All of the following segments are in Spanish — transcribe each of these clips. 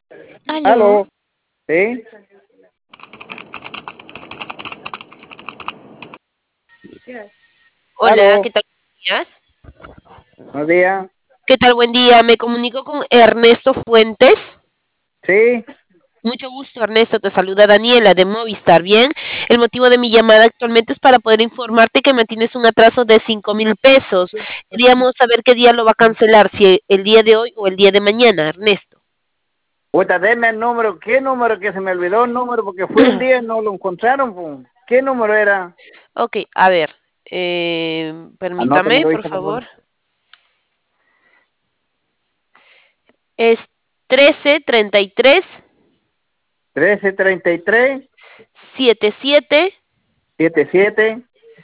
Aló. Aló, ¿sí? Hola, Aló, ¿qué tal? Buenos días. buenos días. ¿Qué tal? Buen día. Me comunico con Ernesto Fuentes. Sí, Mucho gusto, Ernesto. Te saluda Daniela de Movistar. Bien, el motivo de mi llamada actualmente es para poder informarte que mantienes un atraso de 5.000 pesos. Queríamos saber qué día lo va a cancelar, si el día de hoy o el día de mañana, Ernesto. puta, deme el número. ¿Qué número? Que se me olvidó el número porque fui un día y no lo encontraron, pues. ¿Qué número era? Ok, a ver. Permítame, Anótemelo, por dice, por favor. favor. Es 1333 1333 77 77.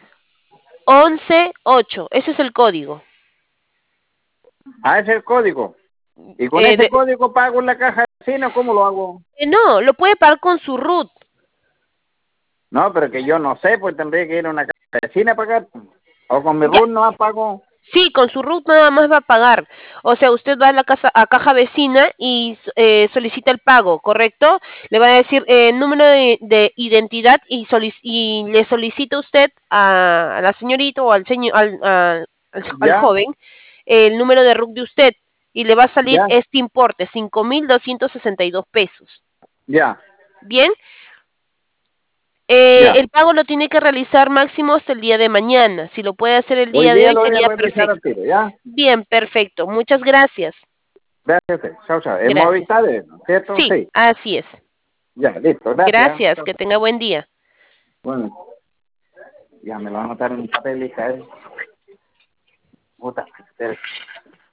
118. Ese es el código. Ah, ese es el código. Y con Eh, ese de- código pago en la caja vecina, ¿cómo lo hago? no, lo puede pagar con su RUT. No, pero que yo no sé, pues tendría que ir a una caja vecina a pagar, pues. O con mi Ya, RUN no pago. sí, con su RUT nada más va a pagar. O sea, usted va a la casa, a caja vecina y solicita el pago, ¿correcto? Le va a decir número de identidad y le solicita usted a la señorita o al señor, al Ya, joven el número de RUT de usted y le va a salir ya, este importe, 5.262 pesos. ya, Bien, ya. el pago lo tiene que realizar máximo hasta el día de mañana. Si lo puede hacer el Hoy día de día hoy, lo voy a sería revisar al perfecto. tiro, ¿ya? Bien, perfecto. Muchas gracias. Gracias, chao, chao. En Gracias. Movistar, ¿cierto? Sí, Sí. así es. Ya, listo, gracias. Gracias. Chao, Que chao. tenga buen día. Bueno, ya me lo van a anotar en un papel, hija. Puta,